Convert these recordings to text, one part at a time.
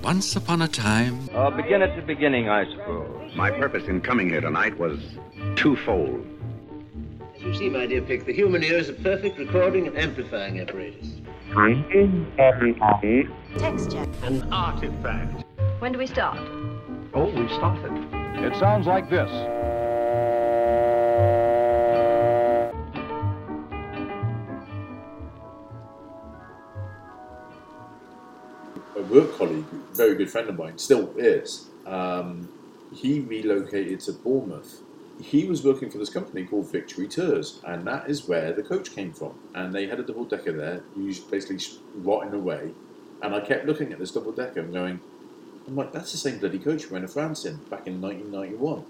Once upon a time... Begin at the beginning, I suppose. My purpose in coming here tonight was twofold. As you see, my dear Pick, the human ear is a perfect recording and amplifying apparatus. Texture. An artifact. When do we start? Oh, we've started. It sounds like this. A work colleague, a very good friend of mine, still is, he relocated to Bournemouth. He was working for this company called Victory Tours, and that is where the coach came from. And they had a double-decker there, used basically rotting away. And I kept looking at this double-decker and going, I'm like, that's the same bloody coach we went to France in back in 1991.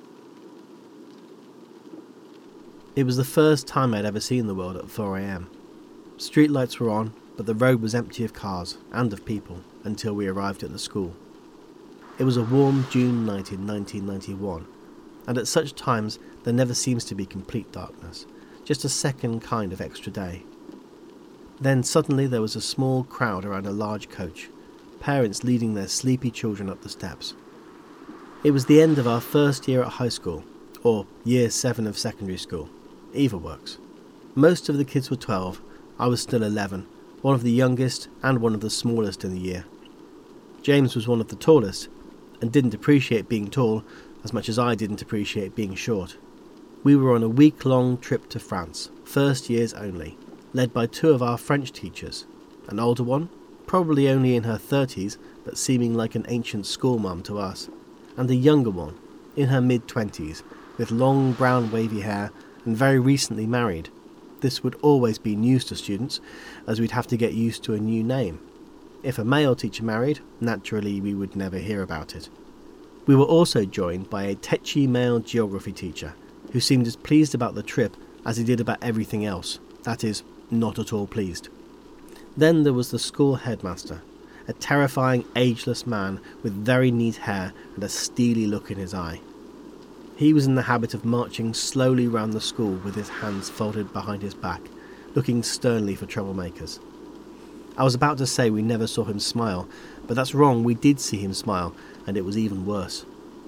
It was the first time I'd ever seen the world at 4 a.m. Streetlights were on, but the road was empty of cars and of people until we arrived at the school. It was a warm June night in 1991, and at such times there never seems to be complete darkness, just a second kind of extra day. Then suddenly there was a small crowd around a large coach, parents leading their sleepy children up the steps. It was the end of our first year at high school, or year 7 of secondary school. Either works. Most of the kids were 12, I was still 11, one of the youngest and one of the smallest in the year. James was one of the tallest, and didn't appreciate being tall as much as I didn't appreciate being short. We were on a week-long trip to France, first years only, led by 2 of our French teachers, an older one, probably only in her 30s, but seeming like an ancient schoolmum to us, and a younger one, in her mid-20s, with long brown wavy hair and very recently married. This would always be news to students, as we'd have to get used to a new name. If a male teacher married, naturally we would never hear about it. We were also joined by a tetchy male geography teacher, who seemed as pleased about the trip as he did about everything else, that is, not at all pleased. Then there was the school headmaster, a terrifying ageless man with very neat hair and a steely look in his eye. He was in the habit of marching slowly round the school with his hands folded behind his back, looking sternly for troublemakers. I was about to say we never saw him smile, but that's wrong, we did see him smile, and it was even worse.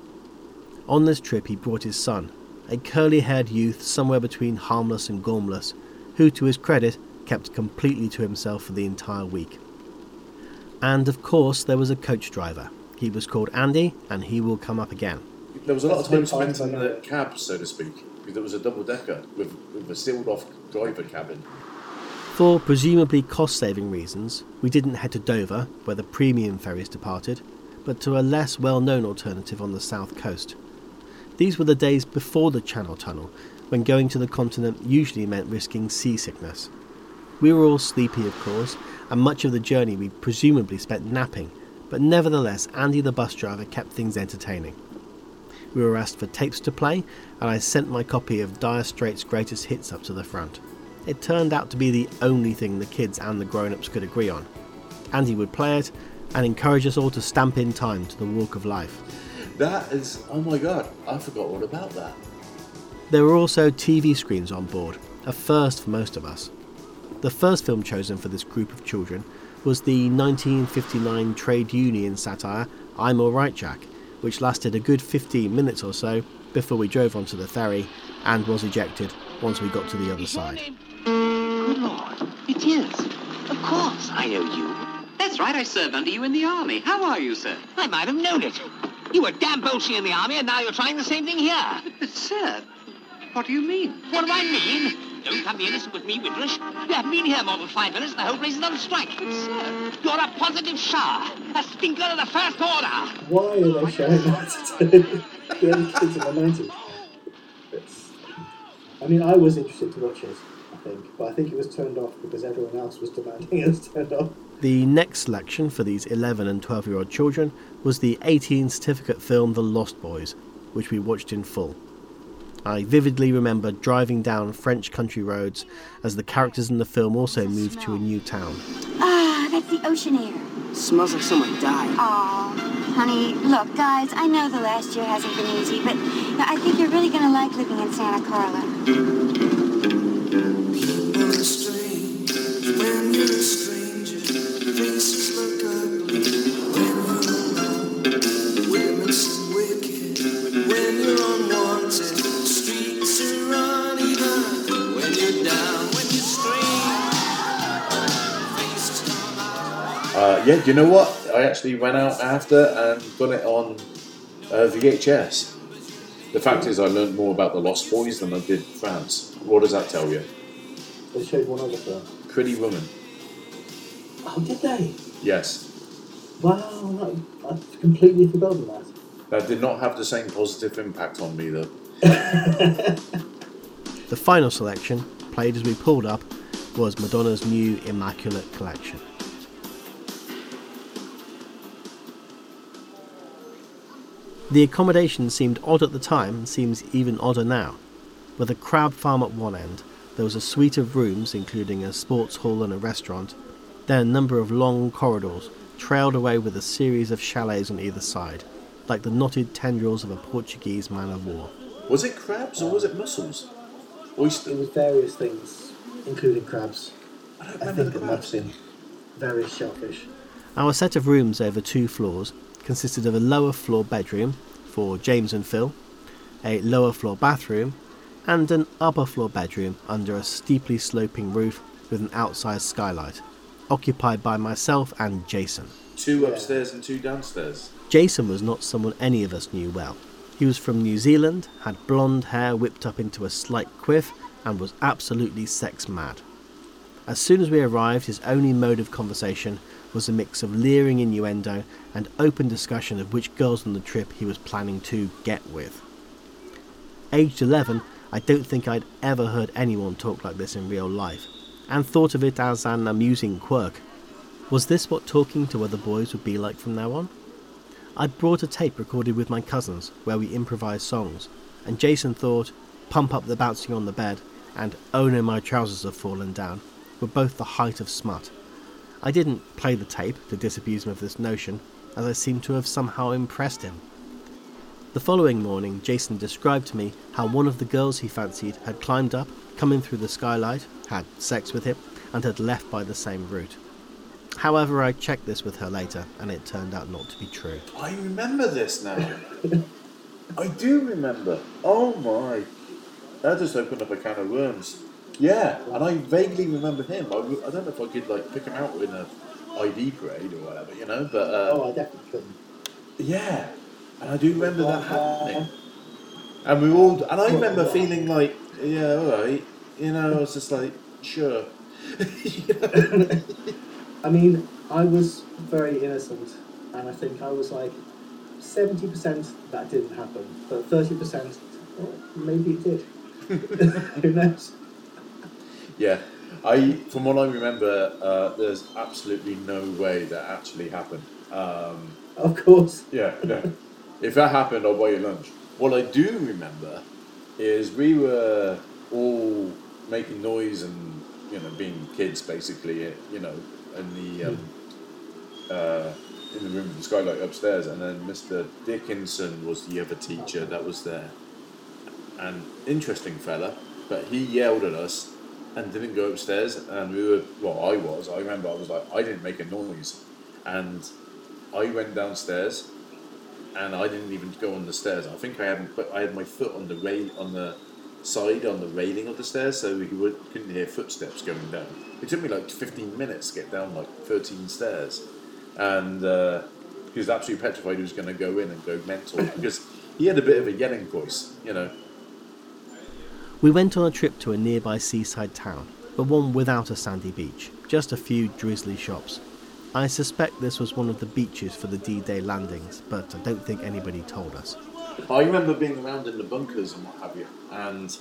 On this trip he brought his son, a curly-haired youth somewhere between harmless and gormless, who, to his credit, kept completely to himself for the entire week. And, of course, there was a coach driver. He was called Andy, and he will come up again. There was a lot of time spent in the cab, so to speak, because there was a double-decker with a sealed-off driver cabin. For presumably cost-saving reasons, we didn't head to Dover, where the premium ferries departed, but to a less well-known alternative on the south coast. These were the days before the Channel Tunnel, when going to the continent usually meant risking seasickness. We were all sleepy, of course, and much of the journey we presumably spent napping, but nevertheless Andy the bus driver kept things entertaining. We were asked for tapes to play, and I sent my copy of Dire Straits' greatest hits up to the front. It turned out to be the only thing the kids and the grown-ups could agree on. Andy would play it, and encourage us all to stamp in time to the walk of life. That is, oh my god, I forgot all about that. There were also TV screens on board, a first for most of us. The first film chosen for this group of children was the 1959 trade union satire I'm Alright Jack, which lasted a good 15 minutes or so before we drove onto the ferry and was ejected once we got to the other side. Good Lord, it is. Of course, I know you. That's right, I served under you in the army. How are you, sir? I might have known it. You were damn bolshy in the army, and now you're trying the same thing here. But sir, what do you mean? What do I mean? Don't come the innocent with me, Windrush. You haven't been here more than 5 minutes, and the whole place is on strike. But sir... You're a positive shower. A stinker of the first order. Why are they showing that to the young kids in the 90s? I mean, I was interested to watch it, I think, but I think it was turned off because everyone else was demanding it was turned off. The next selection for these 11 and 12-year-old children was the 18 certificate film The Lost Boys, which we watched in full. I vividly remember driving down French country roads as the characters in the film also moved to a new town. Ah, that's the ocean air. Smells like someone died. Aw, honey, look, guys, I know the last year hasn't been easy, but I think you're really going to like living in Santa Carla. When you're a stranger, faces look ugly. When you're Yeah, do you know what? I actually went out after and got it on VHS. The fact is, I learned more about the Lost Boys than I did France. What does that tell you? They showed one other film. Pretty Woman. Oh, did they? Yes. Wow, I've completely forgotten that. That did not have the same positive impact on me, though. The final selection, played as we pulled up, was Madonna's new Immaculate Collection. The accommodation seemed odd at the time and seems even odder now. With a crab farm at one end, there was a suite of rooms including a sports hall and a restaurant, then a number of long corridors trailed away with a series of chalets on either side, like the knotted tendrils of a Portuguese man of war. Was it crabs or was it mussels? Oyster? It was various things, including crabs. I don't I remember think the it might have crabs. been various shellfish. Our set of rooms over 2 floors consisted of a lower floor bedroom for James and Phil, a lower floor bathroom, and an upper floor bedroom under a steeply sloping roof with an outside skylight, occupied by myself and Jason. 2 upstairs and 2 downstairs. Jason was not someone any of us knew well. He was from New Zealand, had blonde hair whipped up into a slight quiff, and was absolutely sex mad. As soon as we arrived, his only mode of conversation was a mix of leering innuendo and open discussion of which girls on the trip he was planning to get with. Aged 11, I don't think I'd ever heard anyone talk like this in real life, and thought of it as an amusing quirk. Was this what talking to other boys would be like from now on? I'd brought a tape recorded with my cousins where we improvised songs, and Jason thought Pump Up the Bouncing on the Bed and Oh No My Trousers Have Fallen Down were both the height of smut. I didn't play the tape to disabuse him of this notion, as I seemed to have somehow impressed him. The following morning, Jason described to me how one of the girls he fancied had climbed up, come in through the skylight, had sex with him, and had left by the same route. However, I checked this with her later, and it turned out not to be true. I remember this now. I do remember. Oh my. That just opened up a can of worms. Yeah, and I vaguely remember him. I don't know if I could like pick him out in a ID parade or whatever, you know, but... I definitely couldn't. Yeah, and I do remember that happening. And we all... And I remember feeling like, yeah, alright, you know, I was just like, sure. I mean, I was very innocent, and I think I was like 70% that didn't happen, but 30%, well, maybe it did. Who knows? Yeah, from what I remember, there's absolutely no way that actually happened. Of course. Yeah. If that happened, I'll buy you lunch. What I do remember is we were all making noise and, you know, being kids basically, you know, in the room with the skylight upstairs, and then Mr. Dickinson was the other teacher that was there. And interesting fella, but he yelled at us and didn't go upstairs, and I remember I was like, I didn't make a noise, and I went downstairs, and I didn't even go on the stairs. I think I had my foot on the side on the railing of the stairs, so he couldn't hear footsteps going down. It took me like 15 minutes to get down like 13 stairs, and he was absolutely petrified he was going to go in and go mental because he had a bit of a yelling voice, you know. We went on a trip to a nearby seaside town, but one without a sandy beach, just a few drizzly shops. I suspect this was one of the beaches for the D-Day landings, but I don't think anybody told us. I remember being around in the bunkers and what have you, and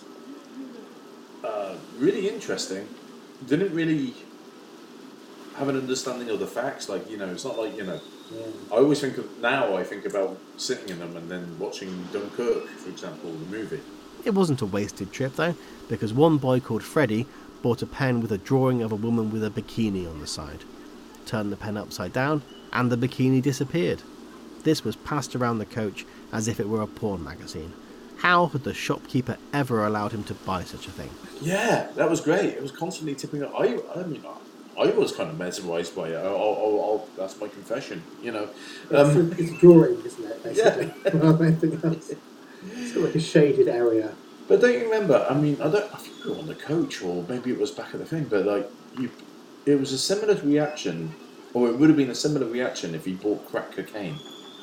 really interesting. Didn't really have an understanding of the facts, like, you know, it's not like, you know, I always think about sitting in them and then watching Dunkirk, for example, the movie. It wasn't a wasted trip though, because one boy called Freddie bought a pen with a drawing of a woman with a bikini on the side. Turned the pen upside down, and the bikini disappeared. This was passed around the coach as if it were a porn magazine. How had the shopkeeper ever allowed him to buy such a thing? Yeah, that was great. It was constantly tipping up. I was kind of mesmerised by it. That's my confession, you know. It's a drawing, isn't it, basically? Yeah. Well, anything else. It's got like a shaded area. But don't you remember, I think we were on the coach, or maybe it was back at the thing, but like, it was a similar reaction Or it would have been a similar reaction if he bought crack cocaine.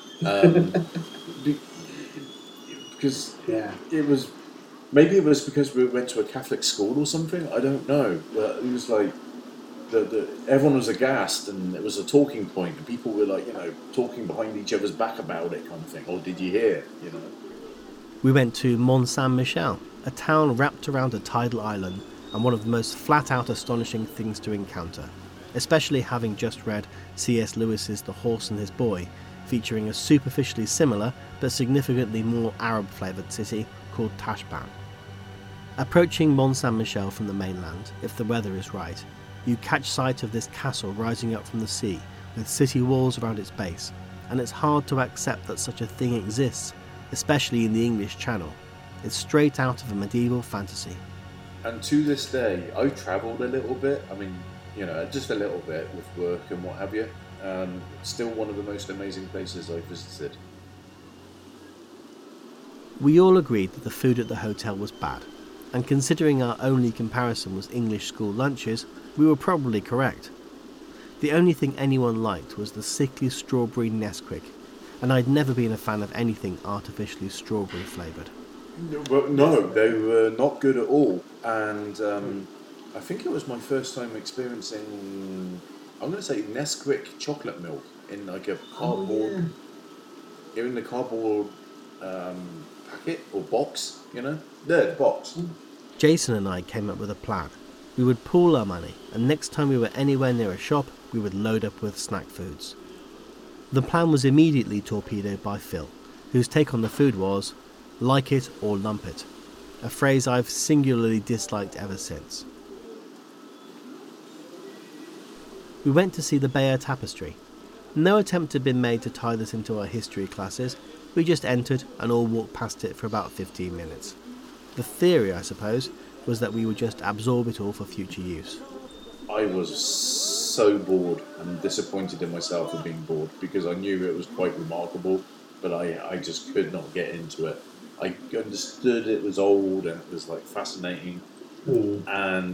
Because it was... Maybe it was because we went to a Catholic school or something. I don't know. But it was like... everyone was aghast, and it was a talking point, and people were like, talking behind each other's back about it, kind of thing. Or did you hear? We went to Mont Saint-Michel, a town wrapped around a tidal island, and one of the most flat-out astonishing things to encounter, especially having just read C.S. Lewis's The Horse and His Boy, featuring a superficially similar but significantly more Arab-flavoured city called Tashbaan. Approaching Mont Saint-Michel from the mainland, if the weather is right, you catch sight of this castle rising up from the sea with city walls around its base, and it's hard to accept that such a thing exists, especially in the English Channel. It's straight out of a medieval fantasy. And to this day, I've travelled a little bit. I mean, just a little bit with work and what have you. Still one of the most amazing places I've visited. We all agreed that the food at the hotel was bad, and considering our only comparison was English school lunches, we were probably correct. The only thing anyone liked was the sickly strawberry Nesquik, and I'd never been a fan of anything artificially strawberry flavoured. Well, no, they were not good at all. And I think it was my first time experiencing, I'm going to say, Nesquik chocolate milk in like a cardboard, in the cardboard packet or box, the box. Jason and I came up with a plan. We would pool our money, and next time we were anywhere near a shop, we would load up with snack foods. The plan was immediately torpedoed by Phil, whose take on the food was, like it or lump it, a phrase I've singularly disliked ever since. We went to see the Bayeux Tapestry. No attempt had been made to tie this into our history classes, we just entered and all walked past it for about 15 minutes. The theory, I suppose, was that we would just absorb it all for future use. I was so bored and disappointed in myself for being bored, because I knew it was quite remarkable, but I just could not get into it. I understood it was old and it was like fascinating, and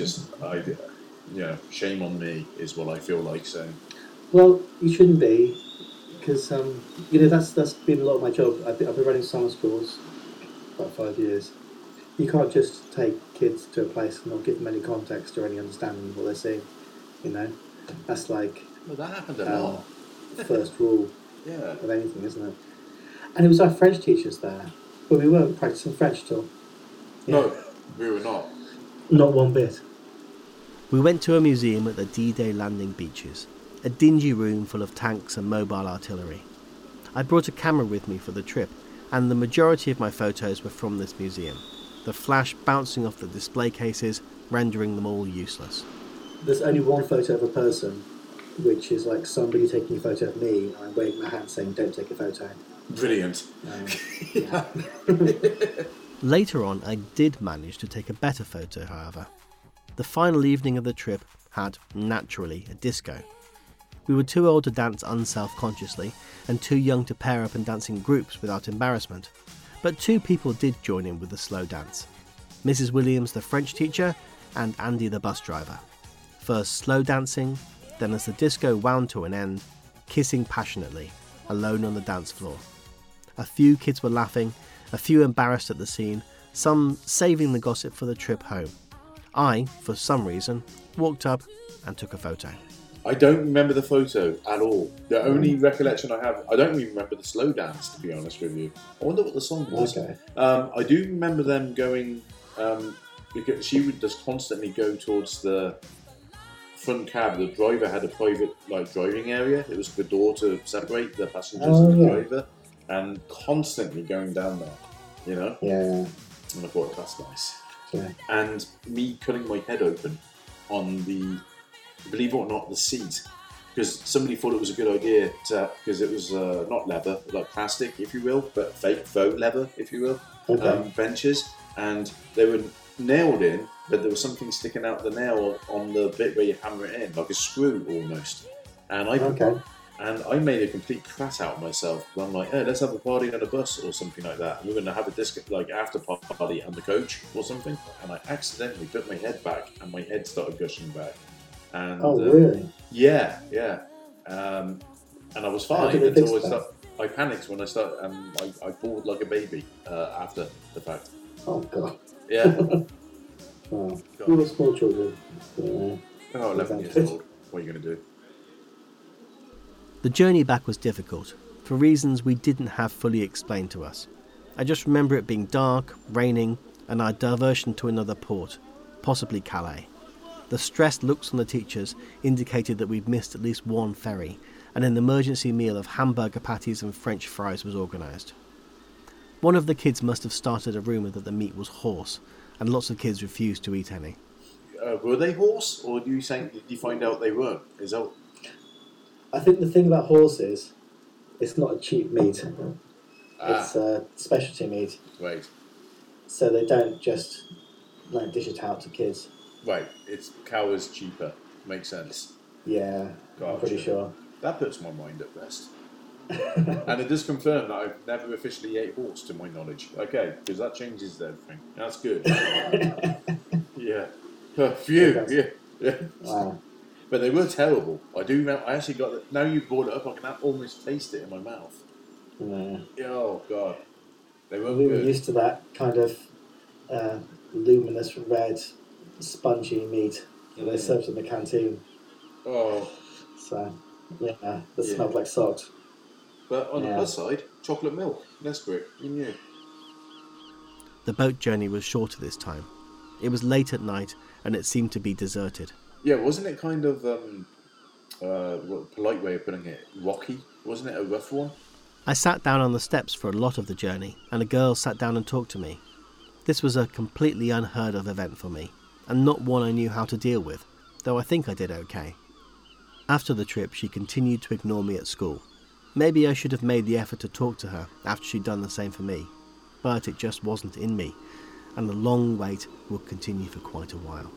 shame on me is what I feel like saying. Well, you shouldn't be, because that's been a lot of my job. I've been running summer schools for about 5 years. You can't just take kids to a place and not give them any context or any understanding of what they're seeing. That's like that happened a lot. First rule of anything, isn't it? And it was our French teachers there, but we weren't practicing French at all. No, we were not. Not one bit. We went to a museum at the D-Day landing beaches, a dingy room full of tanks and mobile artillery. I brought a camera with me for the trip, and the majority of my photos were from this museum, the flash bouncing off the display cases, rendering them all useless. There's only one photo of a person, which is like somebody taking a photo of me, and I'm waving my hand saying, "Don't take a photo." Brilliant. Later on, I did manage to take a better photo, however. The final evening of the trip had, naturally, a disco. We were too old to dance unself-consciously, and too young to pair up and dance in groups without embarrassment. But two people did join in with the slow dance. Mrs. Williams, the French teacher, and Andy, the bus driver. First slow dancing, then as the disco wound to an end, kissing passionately, alone on the dance floor. A few kids were laughing, a few embarrassed at the scene, some saving the gossip for the trip home. I, for some reason, walked up and took a photo. I don't remember the photo at all. The only recollection I have, I don't even remember the slow dance, to be honest with you. I wonder what the song was. Okay. I do remember them going, because she would just constantly go towards the front cab. The driver had a private driving area. It was the door to separate the passengers and the driver, and constantly going down there, Yeah. And I thought, that's nice. Yeah. And me cutting my head open on the, believe it or not, the seat, because somebody thought it was a good idea because it was not leather, like plastic, if you will, but faux leather, if you will, benches, and they were nailed in, but there was something sticking out the nail on the bit where you hammer it in, like a screw almost. And I made a complete prat out of myself. I'm like, hey, let's have a party on a bus or something like that. We're going to have a disco, after party on the coach or something. And I accidentally put my head back, and my head started gushing back. And Oh, really? yeah. And I was How fine did they fix until that? I panicked when I started, and I bawled like a baby after the fact. Oh, God. Yeah. Well, God. we were small children. So, Oh, 11 years old. What are you going to do? The journey back was difficult, for reasons we didn't have fully explained to us. I just remember it being dark, raining, and our diversion to another port, possibly Calais. The stressed looks on the teachers indicated that we'd missed at least one ferry, and an emergency meal of hamburger patties and French fries was organised. One of the kids must have started a rumour that the meat was horse, and lots of kids refused to eat any. Were they horse, or do you think did you find out they weren't? Is that... I think the thing about horses, it's not a cheap meat. It's a specialty meat. Right. So they don't just dish it out to kids. Right. It's cow is cheaper. Makes sense. Yeah, I'm pretty sure. That puts my mind at rest. And it does confirm that I've never officially ate horse, to my knowledge. Okay, because that changes everything. That's good. Yeah. Phew. Yeah. Wow. But they were terrible. I actually got it. Now you brought it up, I can almost taste it in my mouth. Yeah. Oh, God. They weren't We were good. used to that kind of luminous red, spongy meat that they served in the canteen. Oh. So, yeah, that smelled like socks. But on the plus side, chocolate milk. Nesquik. You knew. The boat journey was shorter this time. It was late at night, and it seemed to be deserted. Yeah, wasn't it kind of, what polite way of putting it, rocky? Wasn't it a rough one? I sat down on the steps for a lot of the journey, and a girl sat down and talked to me. This was a completely unheard of event for me, and not one I knew how to deal with, though I think I did okay. After the trip, she continued to ignore me at school. Maybe I should have made the effort to talk to her after she'd done the same for me, but it just wasn't in me, and the long wait would continue for quite a while.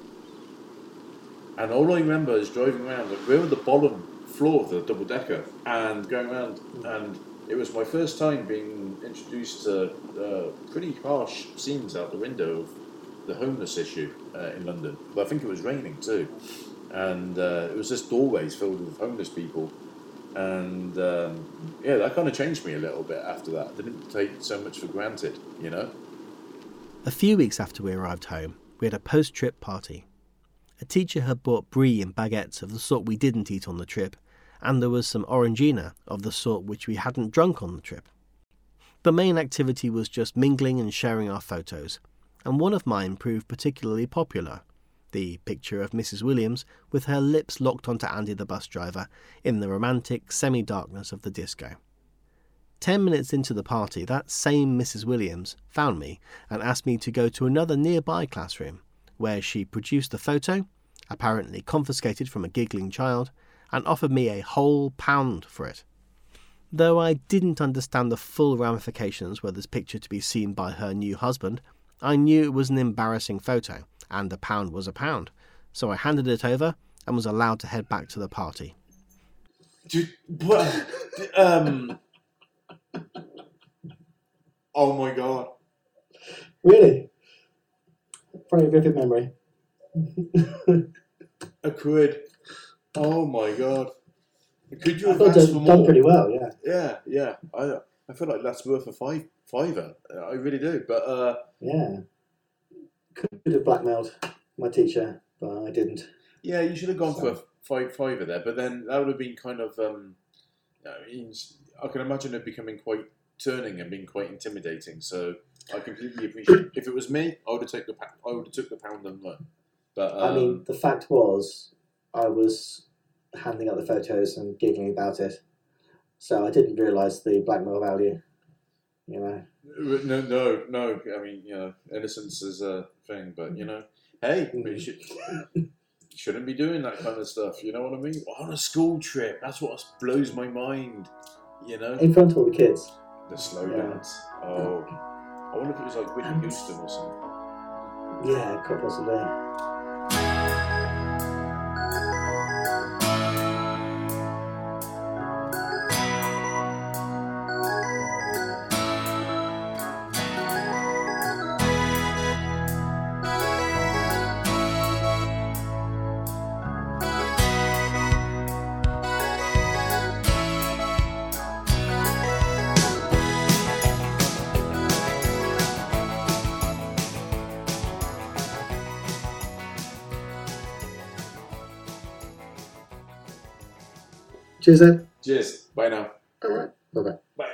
And all I remember is driving around, like, we were at the bottom floor of the double-decker, and going around, and it was my first time being introduced to pretty harsh scenes out the window of the homeless issue in London. But I think it was raining too. And it was just doorways filled with homeless people. And that kind of changed me a little bit after that. I didn't take so much for granted, you know? A few weeks after we arrived home, we had a post-trip party. A teacher had bought brie and baguettes of the sort we didn't eat on the trip, and there was some orangina of the sort which we hadn't drunk on the trip. The main activity was just mingling and sharing our photos, and one of mine proved particularly popular. The picture of Mrs. Williams with her lips locked onto Andy the bus driver in the romantic semi-darkness of the disco. 10 minutes into the party, that same Mrs. Williams found me and asked me to go to another nearby classroom, where she produced the photo, apparently confiscated from a giggling child, and offered me a whole £1 for it. Though I didn't understand the full ramifications were this picture to be seen by her new husband, I knew it was an embarrassing photo, and £1 was £1, so I handed it over and was allowed to head back to the party. Oh my God. Really? Very vivid memory. A quid. Oh my God. Could you I have thought asked for done more? pretty well, yeah. Yeah. I feel like that's worth a fiver. I really do. But Yeah. Could have blackmailed my teacher, but I didn't. yeah, you should have gone for a fiver there. But then that would have been kind of. I can imagine it becoming quite turning and being quite intimidating. So I completely appreciate. If it was me, I would have took the pound and run. But I mean, the fact was, I was handing out the photos and giggling about it, so I didn't realise the blackmail value. You know. No. I mean, innocence is a thing, but hey, you shouldn't be doing that kind of stuff. You know what I mean? On a school trip, that's what blows my mind. In front of all the kids. The slow dance. Oh, I wonder if it was like Whitney Houston or something. Yeah, quite possibly. Cheers, Ed. Cheers. Bye now. All right. Bye-bye. Bye.